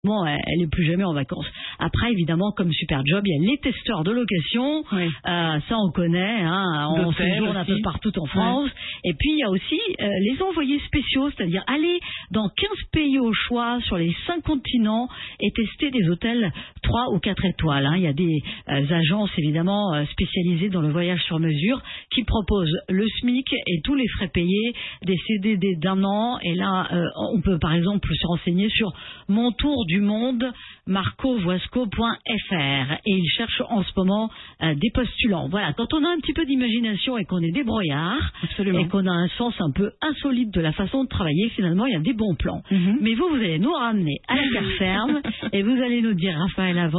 Bon, elle est plus jamais en vacances. Après, évidemment, comme Superjob, il y a les testeurs de location. Oui. Ça, on connaît. On séjourne un peu partout en France. Ouais. Et puis, il y a aussi les envoyés spéciaux, c'est-à-dire aller dans 15 pays au choix sur les 5 continents et tester des hôtels 3 ou 4 étoiles. Il y a des agences, évidemment, spécialisées dans le voyage sur mesure qui proposent le SMIC et tous les frais payés, des CDD d'1 an. Et là, on peut, par exemple, se renseigner sur Mon Tour du Monde, marcovoisco.fr, et ils cherchent en ce moment des postulants. Voilà, quand on a un petit peu d'imagination et qu'on est débrouillard, et qu'on a un sens un peu insolite de la façon de travailler, finalement, il y a des bons plans. Mais vous allez nous ramener à la gare ferme et vous allez nous dire, Raphaël, avant